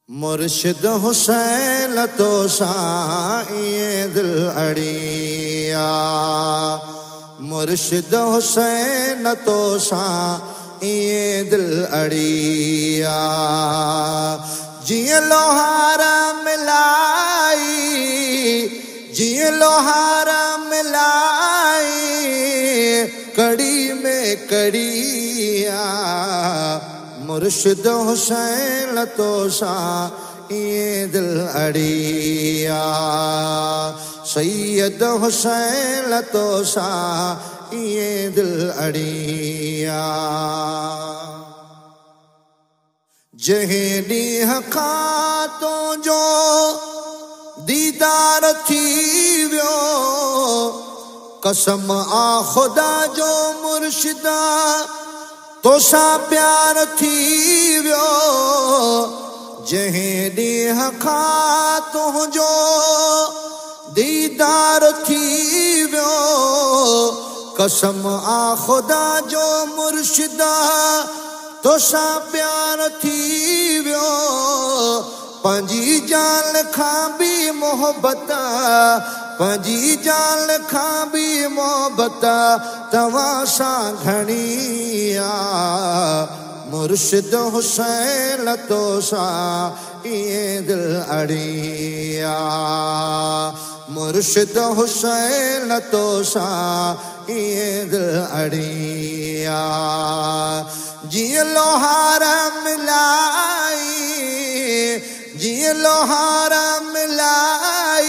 मुर्शिद हुसैन तो साईं दिल अड़िया, मुर्शिद हुसैन तो साईं दिल अड़िया। जिए लोहारा मिलाई, जिए लोहारा मिलाई, कड़ी में कड़िया। मुर्शिद हुसैन तो साईं दिल अड़िया, सैयद हुसैन तो साईं दिल अड़िया। जहीं ॾींहं खां तो जो दीदार थी वियो, कसम आ खुदा जो मुर्शिदा तोसां प्यार थी वियो। जहीं ॾींहं खां तुंहिंजो दीदार थी वियो, कसम आ खुदा जो मुर्शिदा तोसां प्यार थी वियो। पंहिंजी जान खां बि मोहब्बत, पंहिंजी जान खां बि मोहब्बत तव्हां सां घणी आ। मुर्शिद हुसैन तो साईं दिल अड़िया, मुर्शिद हुसैन तो साईं दिल अड़िया। जिए लोहारा मिलाई, जिए लोहारा मिलाई,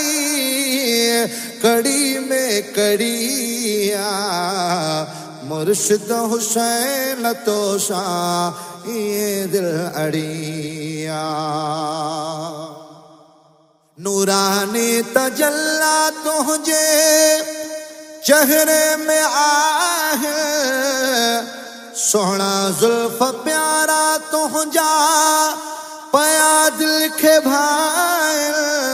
कड़ी में कड़िया। मुर्शिद हुसैन तो साईं दिल अड़िया। नूरानी तजल्ला तुझे चेहरे में आहे, सोहना जुल्फ प्यारा तुझा पया दिल खे भाए।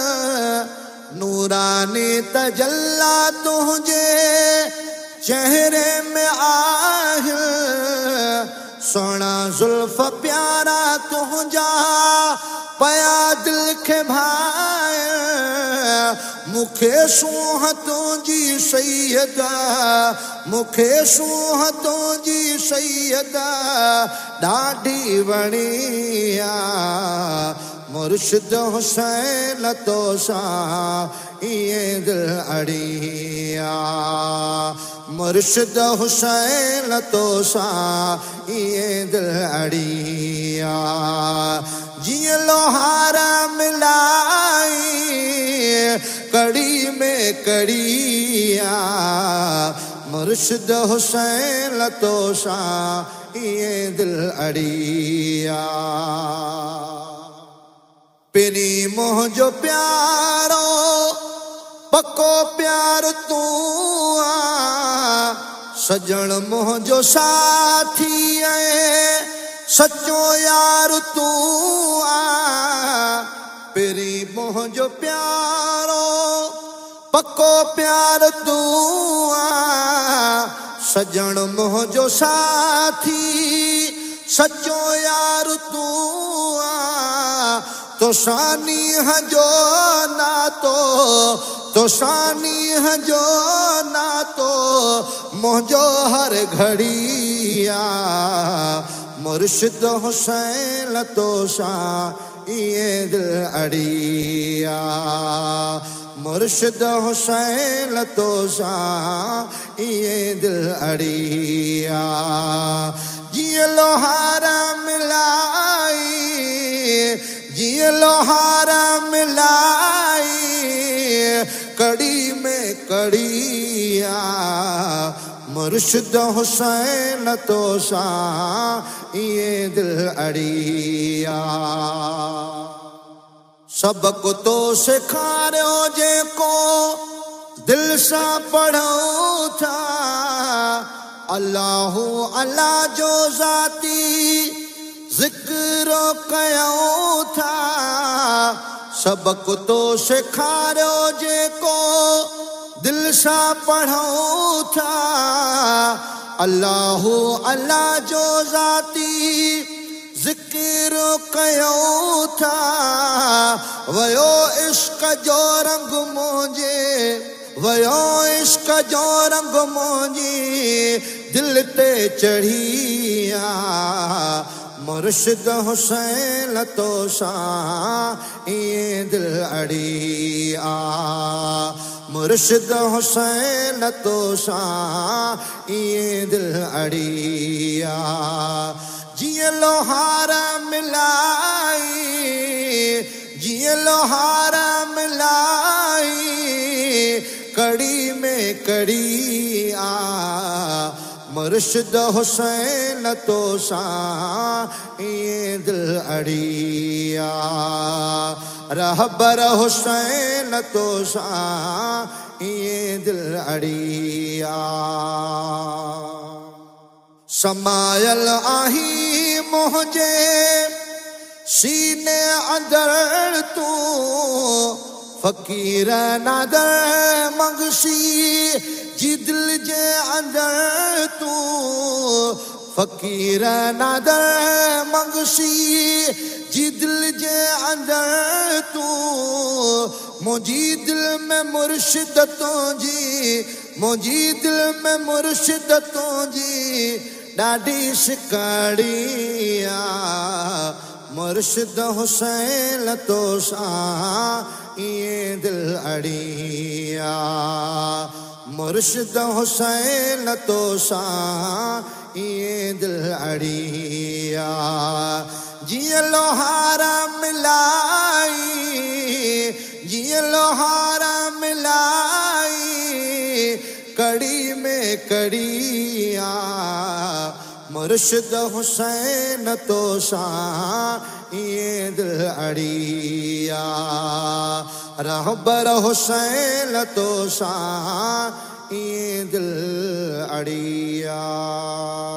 नूरानी तजल्ला तुझे चेहरे में आहे, सोहना जुल्फ प्यारा तुझा पया दिल खे भाए। मुखे सूंह तुझी सैयदा, मुखे सूंह तुझी सैयदा ॾाढी वणिया। मुर्शिद हुसैन तो साईं दिल अड़िया, मुर्शिद हुसैन तो साईं दिल अड़िया। जिए लोहारा मिलाई, कड़ी में कड़िया। मुर्शिद हुसैन तो साईं दिल अड़िया। पिनी मोह जो प्यारो पक्को प्यार तू आ, सजण मोह जो साथी है सच्चो यार तू आ। पिनी मोह जो प्यारो पक्को प्यार तू आ, सजण मोह जो साथी सच्चो यार तू आ। तो सानी हजो नातो, तो सानी हजो नातो मोहजो हर घड़िया। मुर्शिद हुसैन तो साईं दिल अड़िया, मुर्शिद हुसैन तो साईं दिल अड़िया। जिए लोहारा मिलाई, जिए लोहारा मिलाई, कड़ी में कड़िया। मुर्शिद हुसैन तो साईं दिल अड़िया। सबको तो सिखारियो जेको दिल सां पढ़ूं था, अल्लाहु अल्लाह जो ज़ाती ज़िक्र कयूं था। सबको तो सिखारियो जेको दिल सां पढ़ूं था, अल्लाहु अल्लाह जो ज़ाती ज़िक्र कयूं था। वयो इश्क जो रंग मुंहिंजे वयो इश्क जो रंग मुंहिंजी दिल ते चढ़िया मुर्शिद हुसैन तो सां इएं दिल अड़िया मुर्शिद हुसैन तो सां इएं दिल अड़िया जियं लोहार मिलाई जियं लोहार मिलाई कड़ी में कड़ी आ मुर्शिद हुसैन तो सां इएं दिल अड़िया रहबर हुसैन तो सां इएं दिल अड़िया समायल आही मुंहिंजे सीने अंदर तू फ़कीर नादर मंगसी जी दिल जे अंदर तू फ़कीर नादर मंगसी जी दिल जे अंदर तू मुंहिंजी दिल में मुर्शिद तुंहिंजी मुंहिंजी दिल में मुर्शिद तुंहिंजी ॾाढी सिकड़िया मुर्शिद हुसैन तो सां इएं दिल अड़िया मुर्शिद हुसैन तो सां इएं दिल अड़िया जियं लोहार मिलाई जियं लोहार मिलाई कड़ी में कड़िया मुर्शिद हुसैन तो सां इएं दिल अड़िया रहबर हुसैन तो सां इएं दिल अड़िया